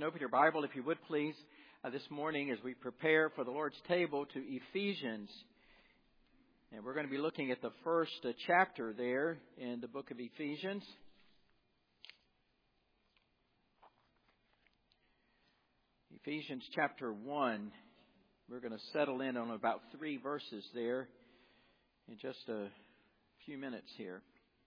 open your Bible, if you would please, this morning as we prepare for the Lord's table to Ephesians. And we're going to be looking at the first chapter there in the book of Ephesians. Ephesians chapter 1. We're going to settle in on about 3 verses there in just a few minutes here.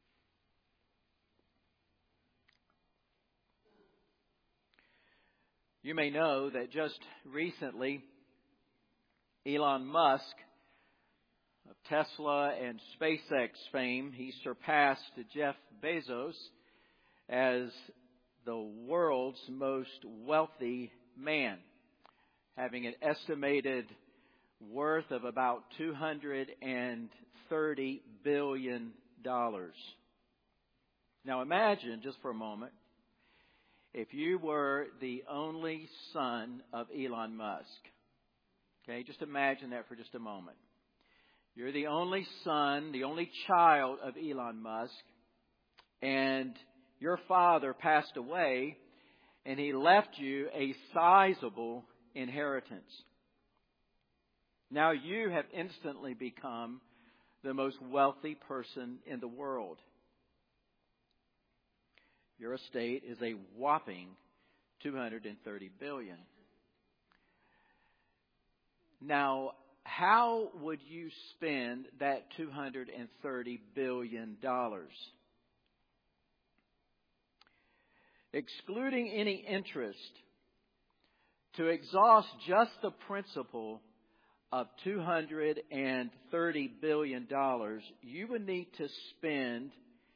You may know that just recently, Elon Musk of Tesla and SpaceX fame, he surpassed Jeff Bezos as the world's most wealthy man, having an estimated worth of about $230 billion. Now imagine just for a moment, if you were the only son of Elon Musk. Okay, just imagine that for just a moment. You're the only son, the only child of Elon Musk, and your father passed away, and he left you a sizable inheritance. Now you have instantly become the most wealthy person in the world. Your estate is a whopping $230 billion. Now, how would you spend that $230 billion? Excluding any interest, to exhaust just the principal of $230 billion, you would need to spend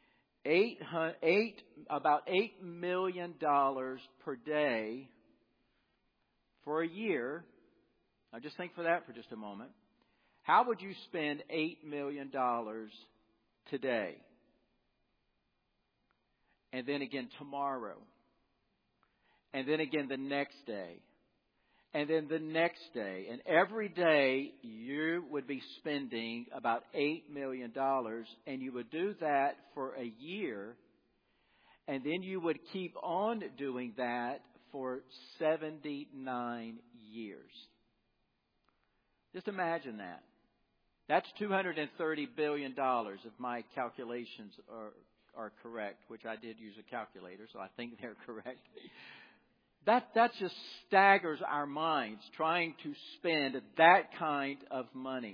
about $8 million per day for a year. Now just think for that for just a moment. How would you spend $8 million today? And then again tomorrow. And then again the next day. And then the next day. And every day you would be spending about $8 million. And you would do that for a year. And then you would keep on doing that for 79 years. Just imagine that. That's $230 billion if my calculations are correct, which I did use a calculator, so I think they're correct. That just staggers our minds, trying to spend that kind of money.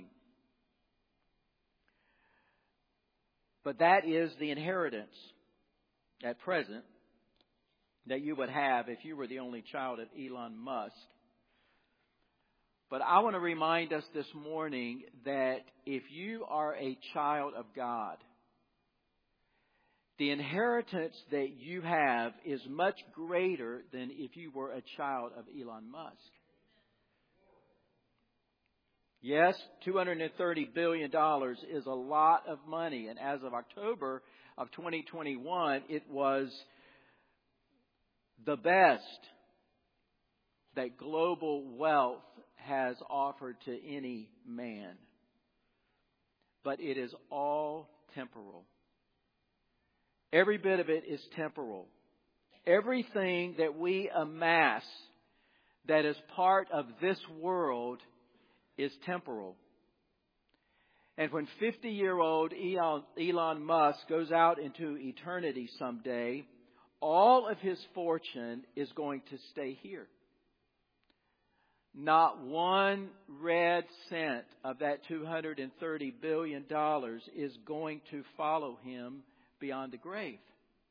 But that is the inheritance at present that you would have if you were the only child of Elon Musk. But I want to remind us this morning that if you are a child of God, the inheritance that you have is much greater than if you were a child of Elon Musk. Yes, $230 billion is a lot of money. And as of October of 2021, it was the best that global wealth has offered to any man. But it is all temporal. Every bit of it is temporal. Everything that we amass that is part of this world is temporal. And when 50-year-old Elon Musk goes out into eternity someday, all of his fortune is going to stay here. Not one red cent of that $230 billion is going to follow him beyond the grave.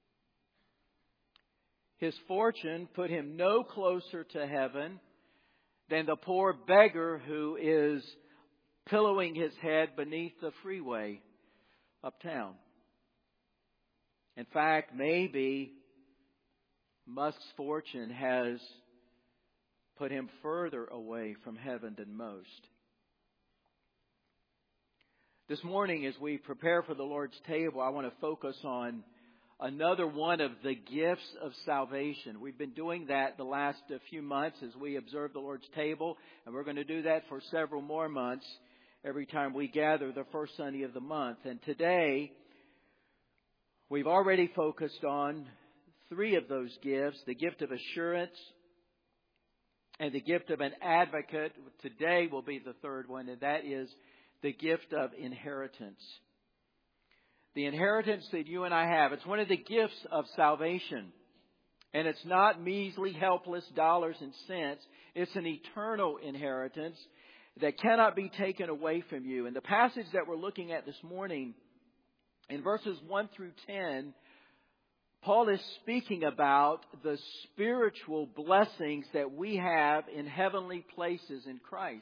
His fortune put him no closer to heaven than the poor beggar who is pillowing his head beneath the freeway uptown. In fact, maybe Musk's fortune has put him further away from heaven than most. This morning, as we prepare for the Lord's table, I want to focus on another one of the gifts of salvation. We've been doing that the last few months as we observe the Lord's table, and we're going to do that for several more months every time we gather the first Sunday of the month. And today, we've already focused on 3 of those gifts: the gift of assurance, And the gift of an advocate today will be the third one, and that is the gift of inheritance. The inheritance that you and I have, it's one of the gifts of salvation. And it's not measly, helpless dollars and cents. It's an eternal inheritance that cannot be taken away from you. And the passage that we're looking at this morning, in verses 1 through 10, Paul is speaking about the spiritual blessings that we have in heavenly places in Christ.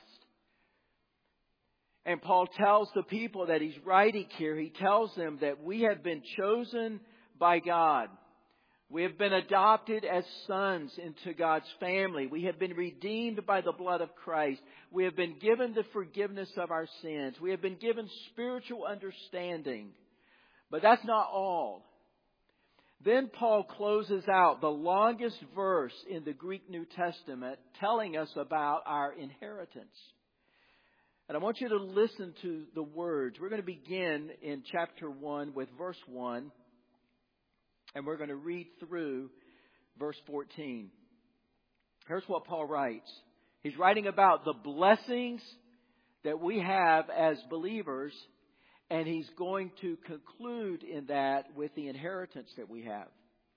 And Paul tells the people that he's writing here, he tells them that we have been chosen by God. We have been adopted as sons into God's family. We have been redeemed by the blood of Christ. We have been given the forgiveness of our sins. We have been given spiritual understanding. But that's not all. Then Paul closes out the longest verse in the Greek New Testament telling us about our inheritance. And I want you to listen to the words. We're going to begin in chapter 1 with verse 1. And we're going to read through verse 14. Here's what Paul writes. He's writing about the blessings that we have as believers. And he's going to conclude in that with the inheritance that we have.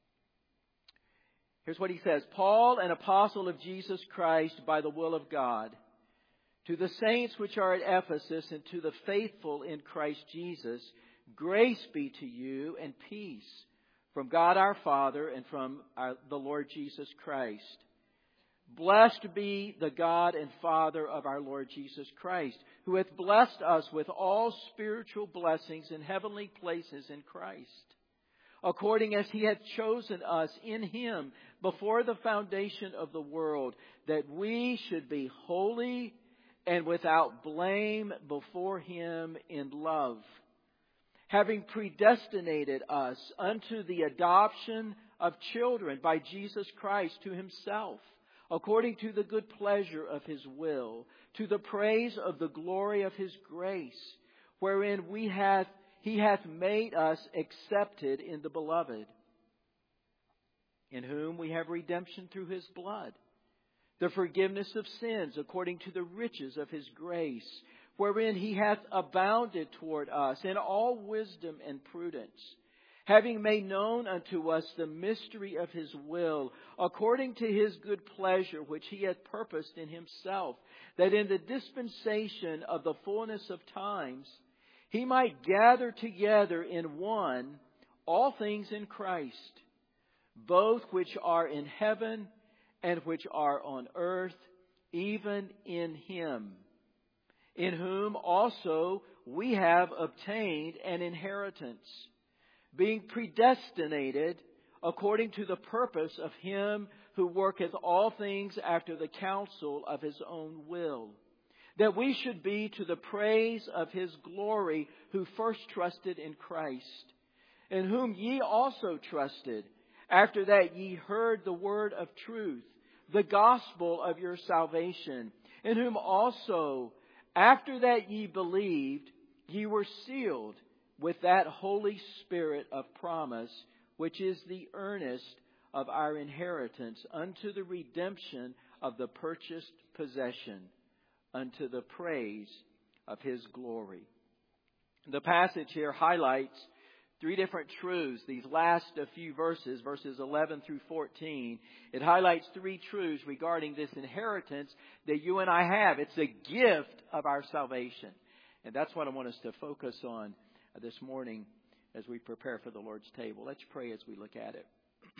Here's what he says. Paul, an apostle of Jesus Christ by the will of God, to the saints which are at Ephesus and to the faithful in Christ Jesus, grace be to you and peace from God our Father and from the Lord Jesus Christ. Blessed be the God and Father of our Lord Jesus Christ, who hath blessed us with all spiritual blessings in heavenly places in Christ, according as He hath chosen us in Him before the foundation of the world, that we should be holy and without blame before Him in love, having predestinated us unto the adoption of children by Jesus Christ to Himself, according to the good pleasure of His will, to the praise of the glory of His grace, wherein He hath made us accepted in the Beloved, in whom we have redemption through His blood, the forgiveness of sins according to the riches of His grace, wherein He hath abounded toward us in all wisdom and prudence, having made known unto us the mystery of His will, according to His good pleasure, which He hath purposed in Himself, that in the dispensation of the fullness of times He might gather together in one all things in Christ, both which are in heaven and which are on earth, even in Him, in whom also we have obtained an inheritance, being predestinated according to the purpose of Him who worketh all things after the counsel of His own will, that we should be to the praise of His glory, who first trusted in Christ, in whom ye also trusted, after that ye heard the word of truth, the gospel of your salvation, in whom also, after that ye believed, ye were sealed with that Holy Spirit of promise, which is the earnest of our inheritance, unto the redemption of the purchased possession, unto the praise of His glory. The passage here highlights three different truths. These last few verses 11 through 14, it highlights three truths regarding this inheritance that you and I have. It's a gift of our salvation. And that's what I want us to focus on this morning as we prepare for the Lord's table. Let's pray as we look at it.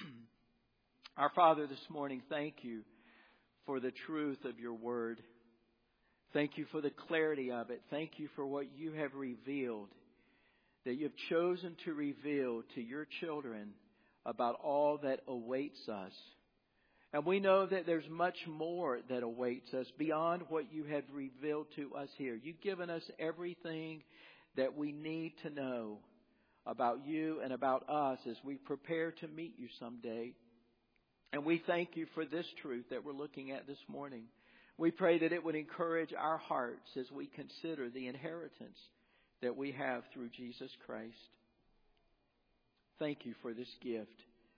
Our Father, this morning, thank you for the truth of your word. Thank you for the clarity of it. Thank you for what you have revealed, that you have chosen to reveal to your children about all that awaits us. And we know that there's much more that awaits us beyond what you have revealed to us here. You've given us everything that we need to know about you and about us as we prepare to meet you someday. And we thank you for this truth that we're looking at this morning. We pray that it would encourage our hearts as we consider the inheritance that we have through Jesus Christ. Thank you for this gift.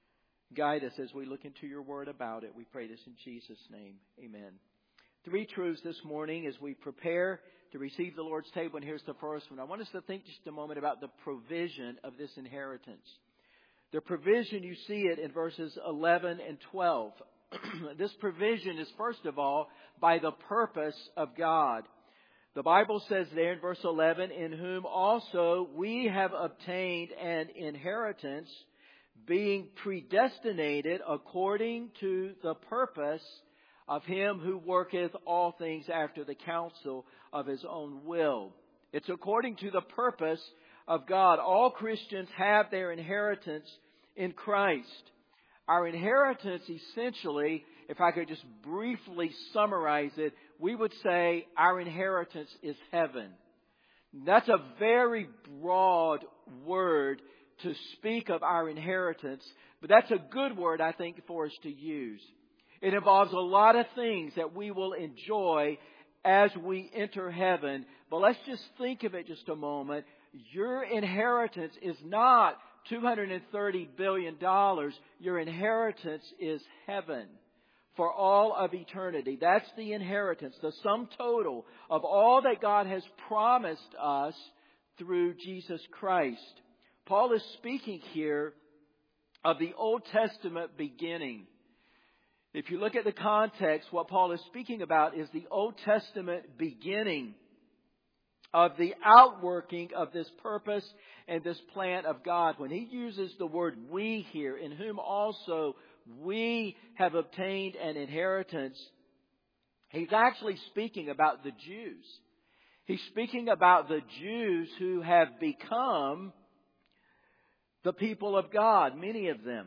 Guide us as we look into your word about it. We pray this in Jesus' name. Amen. 3 truths this morning as we prepare to receive the Lord's table. And here's the first one. I want us to think just a moment about the provision of this inheritance. The provision, you see it in verses 11 and 12. This provision is, first of all, by the purpose of God. The Bible says there in verse 11, in whom also we have obtained an inheritance, being predestinated according to the purpose of Him who worketh all things after the counsel of His own will. It's according to the purpose of God. All Christians have their inheritance in Christ. Our inheritance, essentially, if I could just briefly summarize it, we would say our inheritance is heaven. That's a very broad word to speak of our inheritance, but that's a good word, I think, for us to use. It involves a lot of things that we will enjoy as we enter heaven. But let's just think of it just a moment. Your inheritance is not $230 billion. Your inheritance is heaven for all of eternity. That's the inheritance, the sum total of all that God has promised us through Jesus Christ. Paul is speaking here of the Old Testament beginning. If you look at the context, what Paul is speaking about is the Old Testament beginning of the outworking of this purpose and this plan of God. When he uses the word we here, in whom also we have obtained an inheritance, he's actually speaking about the Jews. He's speaking about the Jews who have become the people of God, many of them.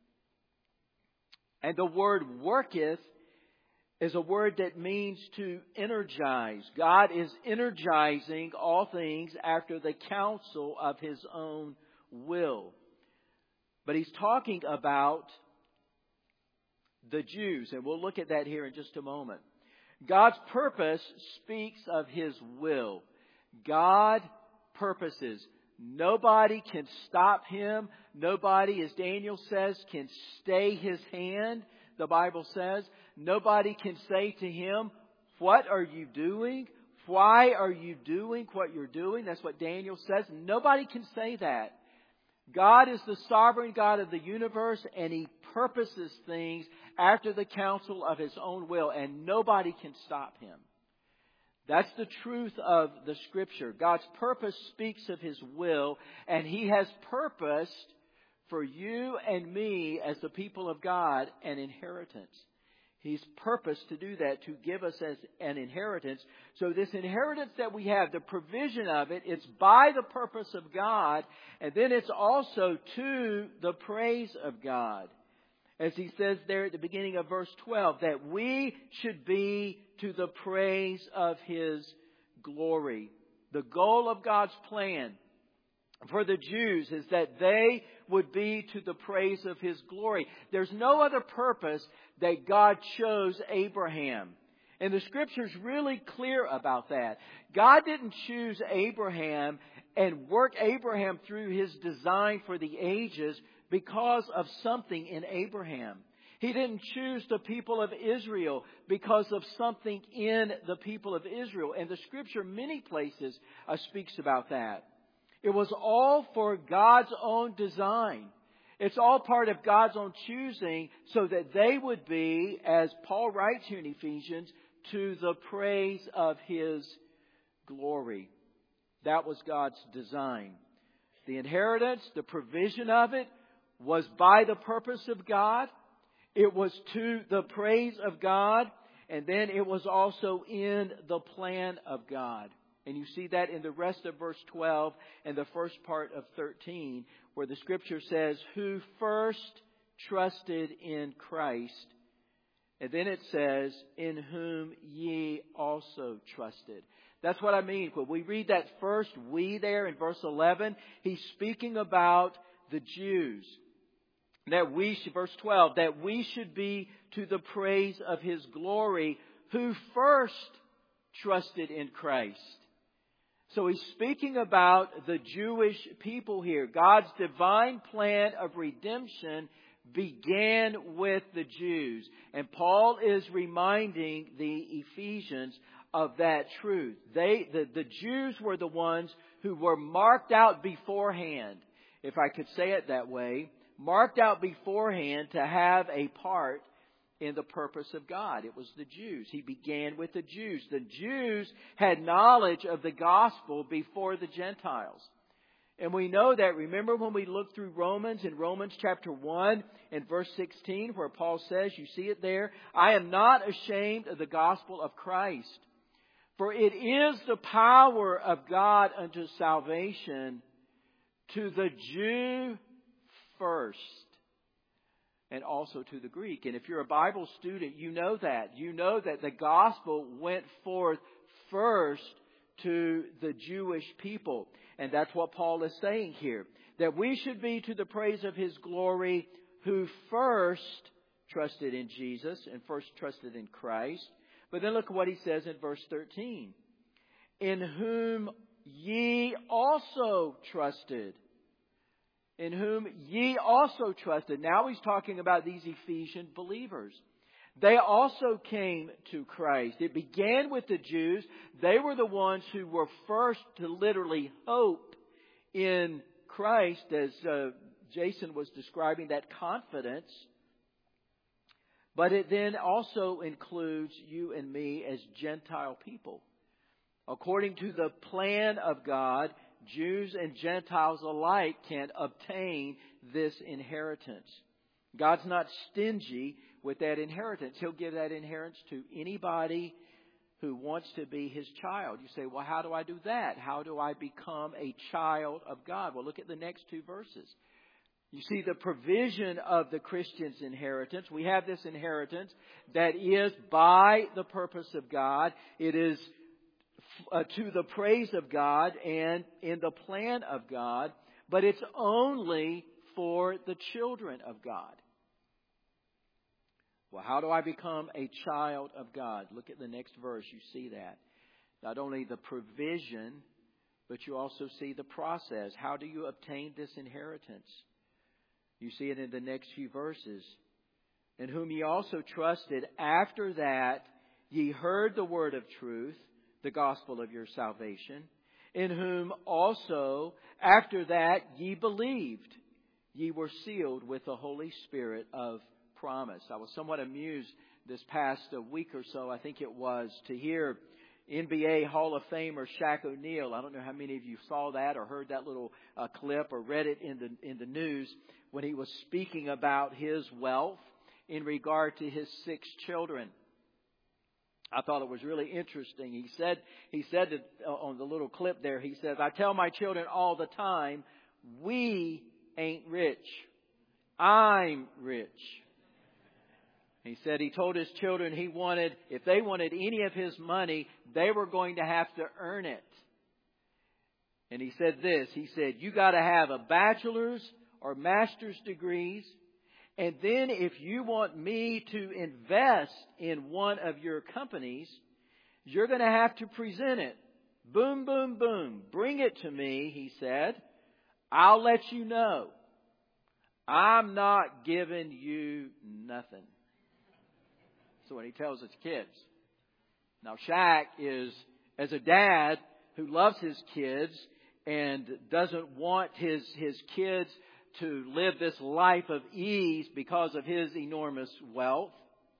And the word worketh is a word that means to energize. God is energizing all things after the counsel of His own will. But He's talking about the Jews, and we'll look at that here in just a moment. God's purpose speaks of His will. God purposes. Nobody can stop Him. Nobody, as Daniel says, can stay His hand, the Bible says. Nobody can say to Him, what are you doing? Why are you doing what you're doing? That's what Daniel says. Nobody can say that. God is the sovereign God of the universe, and He purposes things after the counsel of His own will, and nobody can stop Him. That's the truth of the Scripture. God's purpose speaks of His will, and He has purposed for you and me as the people of God an inheritance. He's purposed to do that, to give us as an inheritance. So this inheritance that we have, the provision of it, it's by the purpose of God, and then it's also to the praise of God. As he says there at the beginning of verse 12, that we should be to the praise of His glory. The goal of God's plan for the Jews is that they would be to the praise of His glory. There's no other purpose that God chose Abraham. And the Scripture's really clear about that. God didn't choose Abraham and work Abraham through His design for the ages because of something in Abraham. He didn't choose the people of Israel because of something in the people of Israel. And the Scripture, many places, speaks about that. It was all for God's own design. It's all part of God's own choosing so that they would be, as Paul writes here in Ephesians, to the praise of His glory. That was God's design. The inheritance, the provision of it, was by the purpose of God. It was to the praise of God. And then it was also in the plan of God. And you see that in the rest of verse 12 and the first part of 13, where the Scripture says, who first trusted in Christ. And then it says, in whom ye also trusted. That's what I mean. When we read that first we there in verse 11, he's speaking about the Jews. That we should, verse 12, that we should be to the praise of His glory, who first trusted in Christ. So he's speaking about the Jewish people here. God's divine plan of redemption began with the Jews. And Paul is reminding the Ephesians of that truth. The Jews were the ones who were marked out beforehand, if I could say it that way, marked out beforehand to have a part in the purpose of God. It was the Jews. He began with the Jews. The Jews had knowledge of the gospel before the Gentiles. And we know that. Remember when we looked through Romans, in Romans chapter 1 and verse 16, where Paul says, you see it there, I am not ashamed of the gospel of Christ, for it is the power of God unto salvation to the Jew first, and also to the Greek. And if you're a Bible student, you know that. You know that the gospel went forth first to the Jewish people. And that's what Paul is saying here. That we should be to the praise of His glory, who first trusted in Jesus and first trusted in Christ. But then look at what he says in verse 13. In whom ye also trusted. In whom ye also trusted. Now he's talking about these Ephesian believers. They also came to Christ. It began with the Jews. They were the ones who were first to literally hope in Christ, as Jason was describing, that confidence. But it then also includes you and me as Gentile people. According to the plan of God, Jews and Gentiles alike can obtain this inheritance. God's not stingy with that inheritance. He'll give that inheritance to anybody who wants to be His child. You say, well, how do I do that? How do I become a child of God? Well, look at the next two verses. You see the provision of the Christian's inheritance. We have this inheritance that is by the purpose of God. It is to the praise of God and in the plan of God. But it's only for the children of God. Well, how do I become a child of God? Look at the next verse. You see that. Not only the provision, but you also see the process. How do you obtain this inheritance? You see it in the next few verses. In whom ye also trusted, after that ye heard the word of truth, the gospel of your salvation. In whom also, after that ye believed, ye were sealed with the Holy Spirit of promise. I was somewhat amused this past week or so, I think it was, to hear NBA Hall of Famer Shaq O'Neal. I don't know how many of you saw that or heard that little clip or read it in the news when he was speaking about his wealth in regard to his 6 children. I thought it was really interesting. He said it on the little clip there. He says, I tell my children all the time, we ain't rich. I'm rich. He said he told his children if they wanted any of his money, they were going to have to earn it. And he said this, he said, you got to have a bachelor's or master's degrees. And then if you want me to invest in one of your companies, you're going to have to present it. Boom, boom, boom. Bring it to me, he said. I'll let you know. I'm not giving you nothing. That's what he tells his kids. Now, Shaq is, as a dad who loves his kids and doesn't want his kids to live this life of ease because of his enormous wealth,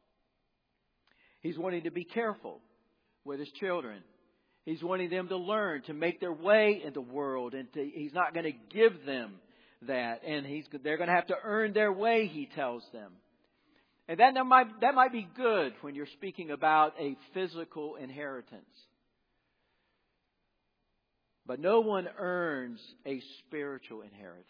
he's wanting to be careful with his children. He's wanting them to learn to make their way in the world, and he's not going to give them that, and they're going to have to earn their way, he tells them. And that might be good when you're speaking about a physical inheritance. But no one earns a spiritual inheritance.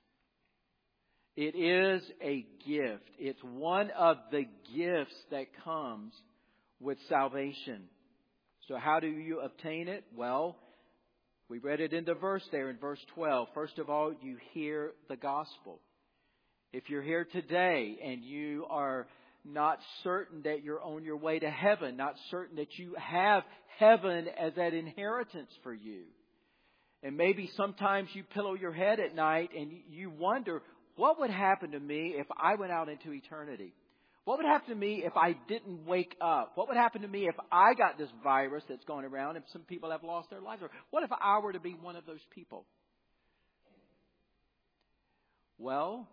It is a gift. It's one of the gifts that comes with salvation. So how do you obtain it? Well, we read it in the verse there in verse 12. First of all, you hear the gospel. If you're here today and you are not certain that you're on your way to heaven, not certain that you have heaven as that inheritance for you, and maybe sometimes you pillow your head at night and you wonder, what would happen to me if I went out into eternity? What would happen to me if I didn't wake up? What would happen to me if I got this virus that's going around and some people have lost their lives? Or what if I were to be one of those people? Well,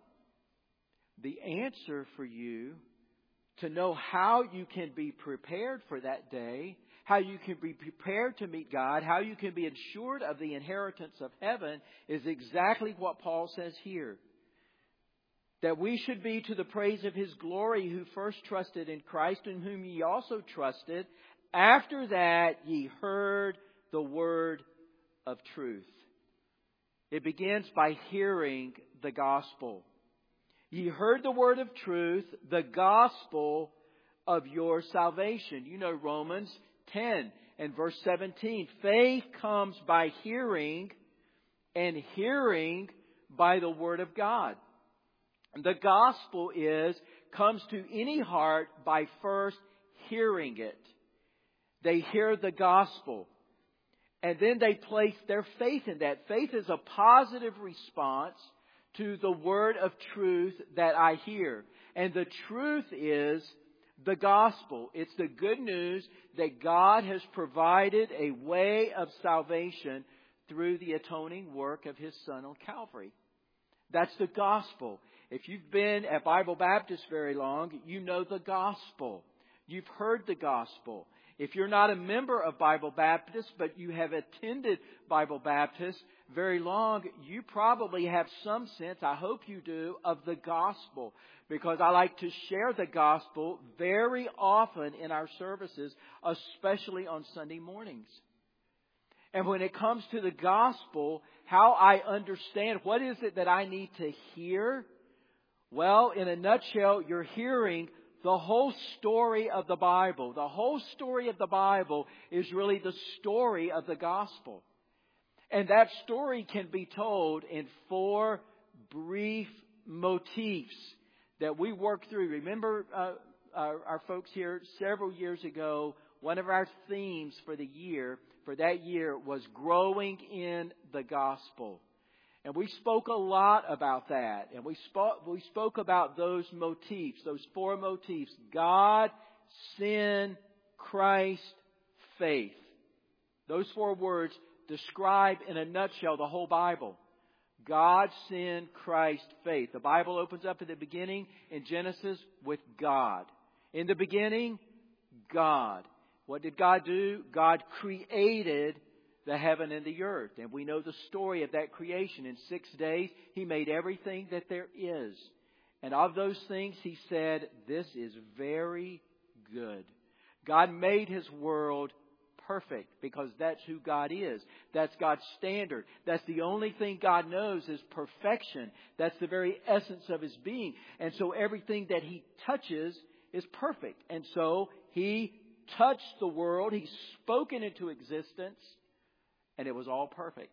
the answer for you to know how you can be prepared for that day, how you can be prepared to meet God, how you can be assured of the inheritance of heaven is exactly what Paul says here. That we should be to the praise of His glory, who first trusted in Christ, in whom ye also trusted. After that ye heard the word of truth. It begins by hearing the gospel. Ye heard the word of truth, the gospel of your salvation. You know Romans 10 and verse 17. Faith comes by hearing, and hearing by the word of God. The gospel comes to any heart by first hearing it. They hear the gospel. And then they place their faith in that. Faith is a positive response to the word of truth that I hear. And the truth is the gospel. It's the good news that God has provided a way of salvation through the atoning work of His Son on Calvary. That's the gospel. If you've been at Bible Baptist very long, you know the gospel. You've heard the gospel. If you're not a member of Bible Baptist, but you have attended Bible Baptist very long, you probably have some sense, I hope you do, of the gospel. Because I like to share the gospel very often in our services, especially on Sunday mornings. And when it comes to the gospel, how I understand, what is it that I need to hear? Well, in a nutshell, you're hearing the whole story of the Bible. The whole story of the Bible is really the story of the gospel. And that story can be told in 4 brief motifs that we work through. Remember our folks here several years ago, one of our themes for that year was growing in the gospel. And we spoke a lot about that. And we spoke about those motifs, those 4 motifs. God, sin, Christ, faith. Those 4 words describe in a nutshell the whole Bible. God, sin, Christ, faith. The Bible opens up at the beginning in Genesis with God. In the beginning, God. What did God do? God created the heaven and the earth. And we know the story of that creation. In 6 days, He made everything that there is. And of those things, He said, this is very good. God made His world perfect because that's who God is. That's God's standard. That's the only thing God knows is perfection. That's the very essence of His being. And so everything that He touches is perfect. And so He touched the world. He spoke it into existence. And it was all perfect.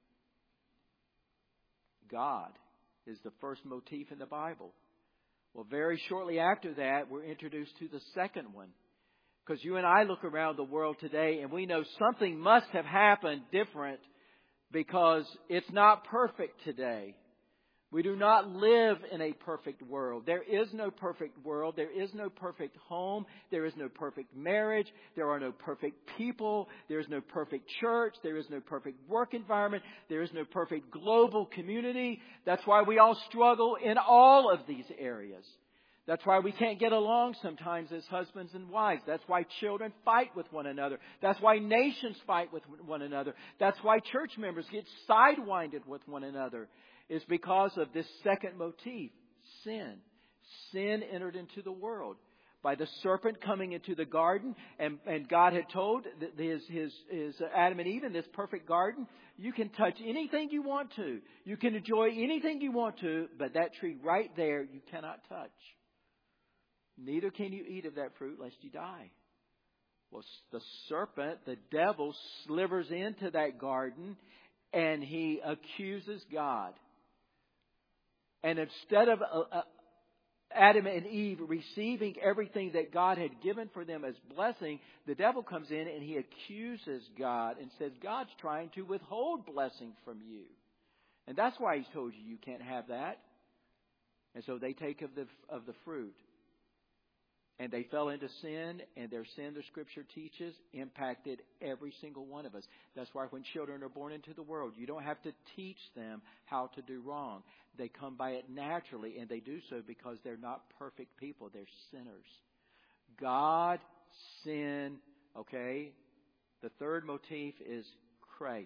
God is the first motif in the Bible. Well, very shortly after that, we're introduced to the second one. Because you and I look around the world today and we know something must have happened different because it's not perfect today. We do not live in a perfect world. There is no perfect world. There is no perfect home. There is no perfect marriage. There are no perfect people. There is no perfect church. There is no perfect work environment. There is no perfect global community. That's why we all struggle in all of these areas. That's why we can't get along sometimes as husbands and wives. That's why children fight with one another. That's why nations fight with one another. That's why church members get sidewinded with one another. Is because of this second motif, sin. Sin entered into the world by the serpent coming into the garden, and God had told his Adam and Eve in this perfect garden, you can touch anything you want to. You can enjoy anything you want to, but that tree right there you cannot touch. Neither can you eat of that fruit lest you die. Well, the serpent, the devil, slivers into that garden and he accuses God. And instead of Adam and Eve receiving everything that God had given for them as blessing, the devil comes in and he accuses God and says, God's trying to withhold blessing from you. And that's why He's told you you can't have that. And so they take of the fruit. And they fell into sin, and their sin, the Scripture teaches, impacted every single one of us. That's why when children are born into the world, you don't have to teach them how to do wrong. They come by it naturally, and they do so because they're not perfect people. They're sinners. God, sin, okay? The third motif is Christ.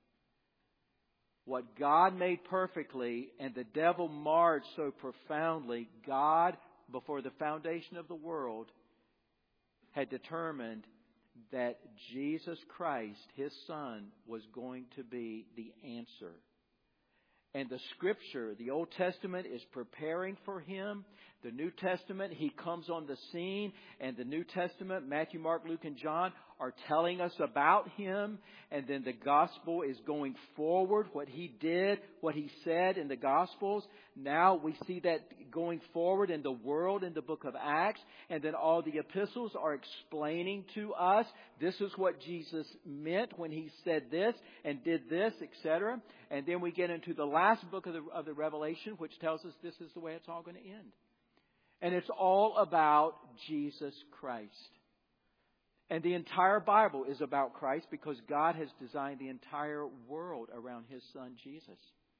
What God made perfectly and the devil marred so profoundly, God, before the foundation of the world, had determined that Jesus Christ, His Son, was going to be the answer. And the Scripture, the Old Testament, is preparing for Him. The New Testament, He comes on the scene. And the New Testament, Matthew, Mark, Luke, and John, are telling us about Him. And then the Gospel is going forward, what He did, what He said in the Gospels. Now we see that going forward in the world in the book of Acts. And then all the epistles are explaining to us, this is what Jesus meant when He said this and did this, etc. And then we get into the last book of the Revelation, which tells us this is the way it's all going to end. And it's all about Jesus Christ. And the entire Bible is about Christ because God has designed the entire world around His Son, Jesus.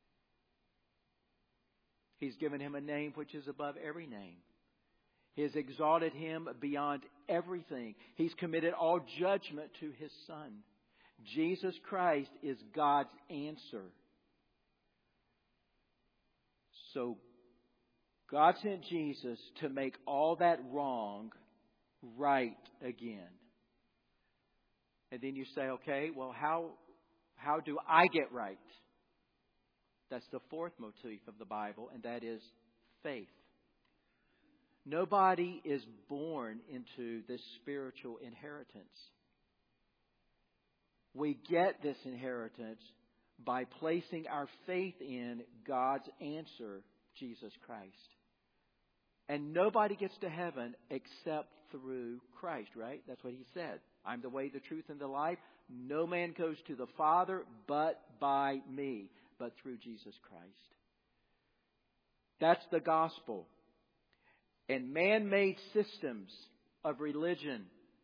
He's given Him a name which is above every name. He has exalted Him beyond everything. He's committed all judgment to His Son. Jesus Christ is God's answer. So God sent Jesus to make all that wrong right again. And then you say, okay, well, how do I get right? That's the fourth motif of the Bible, and that is faith. Nobody is born into this spiritual inheritance. We get this inheritance by placing our faith in God's answer, Jesus Christ. And nobody gets to heaven except through Christ, right? That's what He said. I'm the way, the truth, and the life. No man goes to the Father but by me, but through Jesus Christ. That's the gospel. And man-made systems of religion,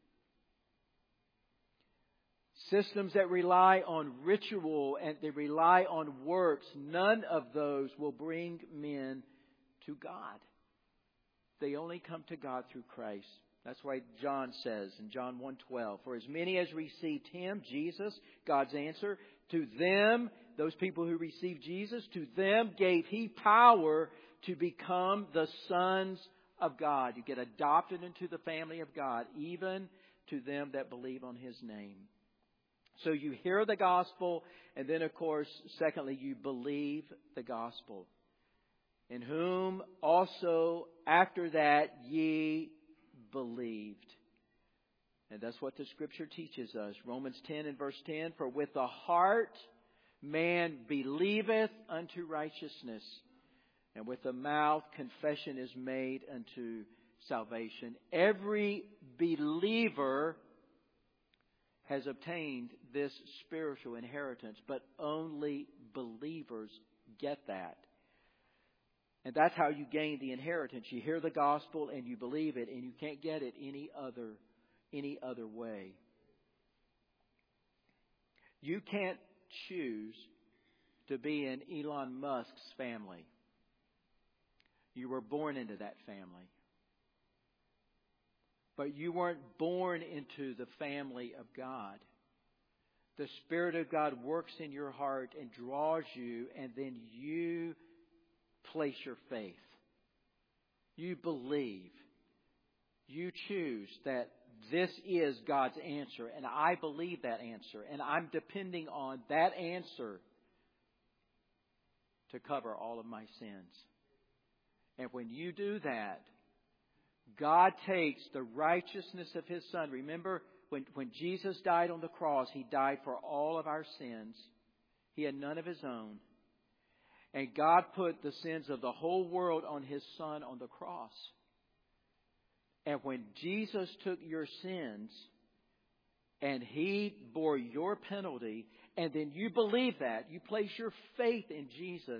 systems that rely on ritual and they rely on works, none of those will bring men to God. They only come to God through Christ. That's why John says in John 1:12, for as many as received Him, Jesus, God's answer, to them, those people who received Jesus, to them gave He power to become the sons of God. You get adopted into the family of God, even to them that believe on His name. So you hear the gospel, and then, of course, secondly, you believe the gospel. In whom also after that ye believed. And that's what the Scripture teaches us. Romans 10 and verse 10, for with the heart man believeth unto righteousness, and with the mouth confession is made unto salvation. Every believer has obtained this spiritual inheritance, but only believers get that. And that's how you gain the inheritance. You hear the gospel and you believe it, and you can't get it any other way. You can't choose to be in Elon Musk's family. You were born into that family. But you weren't born into the family of God. The Spirit of God works in your heart and draws you, and then you place your faith. You believe. You choose that this is God's answer, and I believe that answer, and I'm depending on that answer to cover all of my sins. And when you do that, God takes the righteousness of His Son. Remember, when Jesus died on the cross, He died for all of our sins. He had none of His own. And God put the sins of the whole world on His Son on the cross. And when Jesus took your sins and He bore your penalty, and then you believe that, you place your faith in Jesus,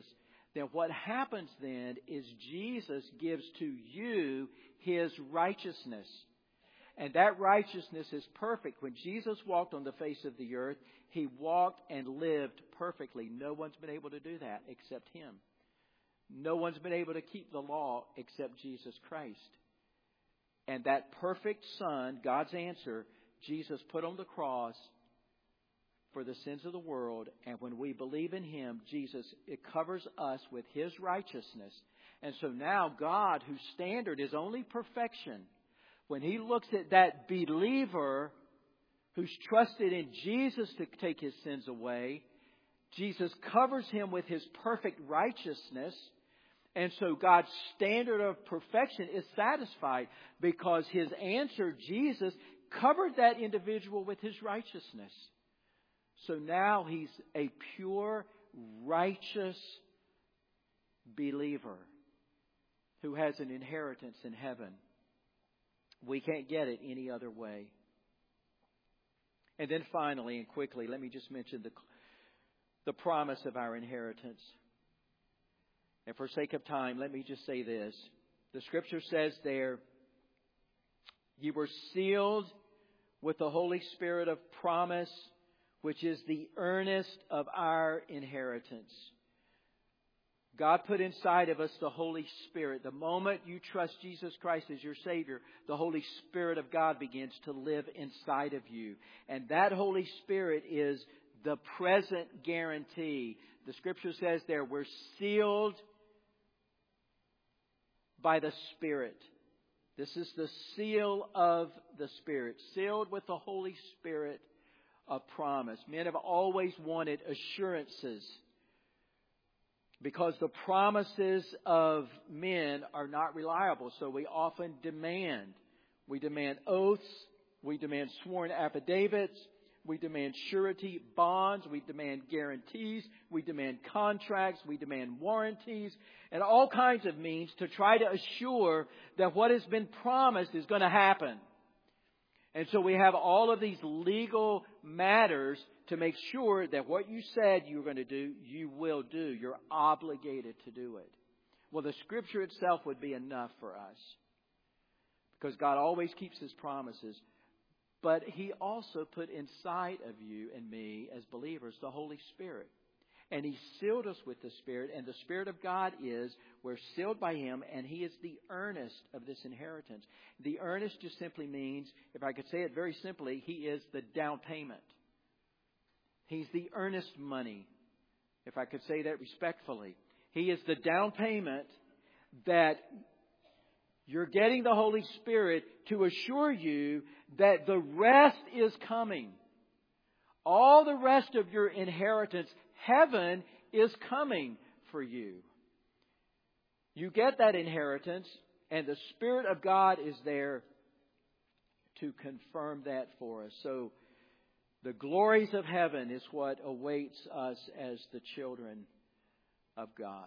then what happens then is Jesus gives to you His righteousness. And that righteousness is perfect. When Jesus walked on the face of the earth, He walked and lived perfectly. No one's been able to do that except Him. No one's been able to keep the law except Jesus Christ. And that perfect Son, God's answer, Jesus put on the cross for the sins of the world. And when we believe in Him, Jesus, it covers us with His righteousness. And so now God, whose standard is only perfection, when He looks at that believer who's trusted in Jesus to take his sins away, Jesus covers him with His perfect righteousness. And so God's standard of perfection is satisfied because His answer, Jesus, covered that individual with His righteousness. So now he's a pure, righteous believer who has an inheritance in heaven. We can't get it any other way. And then finally and quickly, let me just mention the promise of our inheritance. And for sake of time, let me just say this. The Scripture says there, "You were sealed with the Holy Spirit of promise, which is the earnest of our inheritance." God put inside of us the Holy Spirit. The moment you trust Jesus Christ as your Savior, the Holy Spirit of God begins to live inside of you. And that Holy Spirit is the present guarantee. The Scripture says there, we're sealed by the Spirit. This is the seal of the Spirit. Sealed with the Holy Spirit of promise. Men have always wanted assurances, because the promises of men are not reliable. So we often demand. We demand oaths. We demand sworn affidavits. We demand surety bonds. We demand guarantees. We demand contracts. We demand warranties. And all kinds of means to try to assure that what has been promised is going to happen. And so we have all of these legal matters to make sure that what you said you were going to do, you will do. You're obligated to do it. Well, the Scripture itself would be enough for us, because God always keeps His promises. But He also put inside of you and me as believers the Holy Spirit. And He sealed us with the Spirit. And the Spirit of God we're sealed by Him, and He is the earnest of this inheritance. The earnest just simply means, if I could say it very simply, He is the down payment. He's the earnest money, if I could say that respectfully. He is the down payment that you're getting the Holy Spirit to assure you that the rest is coming. All the rest of your inheritance, heaven, is coming for you. You get that inheritance, and the Spirit of God is there to confirm that for us. So the glories of heaven is what awaits us as the children of God.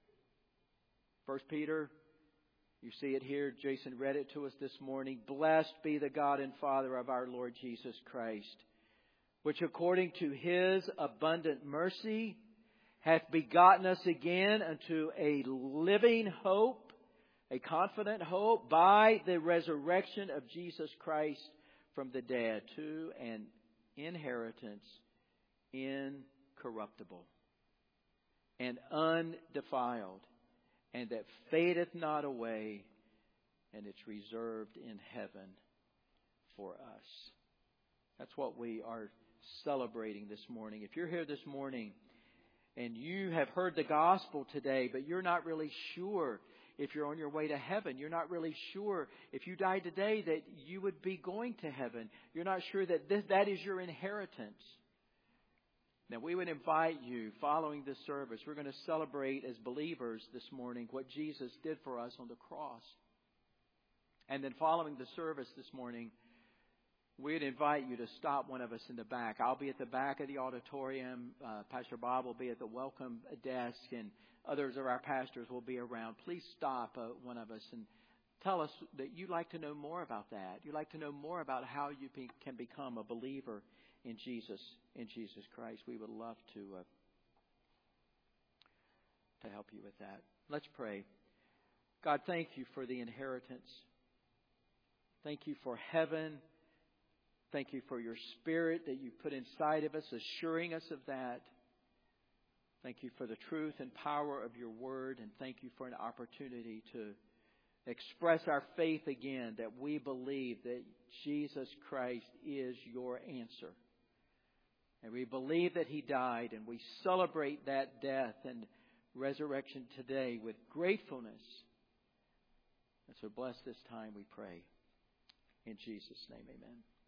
1 Peter, you see it here. Jason read it to us this morning. "Blessed be the God and Father of our Lord Jesus Christ, which according to His abundant mercy hath begotten us again unto a living hope," a confident hope, "by the resurrection of Jesus Christ from the dead, to an inheritance incorruptible and undefiled, and that fadeth not away, and it's reserved in heaven for us." That's what we are celebrating this morning. If you're here this morning and you have heard the gospel today, but you're not really sure if you're on your way to heaven, you're not really sure if you died today that you would be going to heaven, you're not sure that that is your inheritance, now we would invite you, following this service, we're going to celebrate as believers this morning what Jesus did for us on the cross. And then following the service this morning, we'd invite you to stop one of us in the back. I'll be at the back of the auditorium. Pastor Bob will be at the welcome desk, and others of our pastors will be around. Please stop one of us and tell us that you'd like to know more about that. You'd like to know more about how you can become a believer in Jesus Christ. We would love to help you with that. Let's pray. God, thank you for the inheritance. Thank you for heaven. Thank you for your Spirit that you put inside of us, assuring us of that. Thank you for the truth and power of your word, and thank you for an opportunity to express our faith again, that we believe that Jesus Christ is your answer. And we believe that He died, and we celebrate that death and resurrection today with gratefulness. And so bless this time, we pray. In Jesus' name, amen.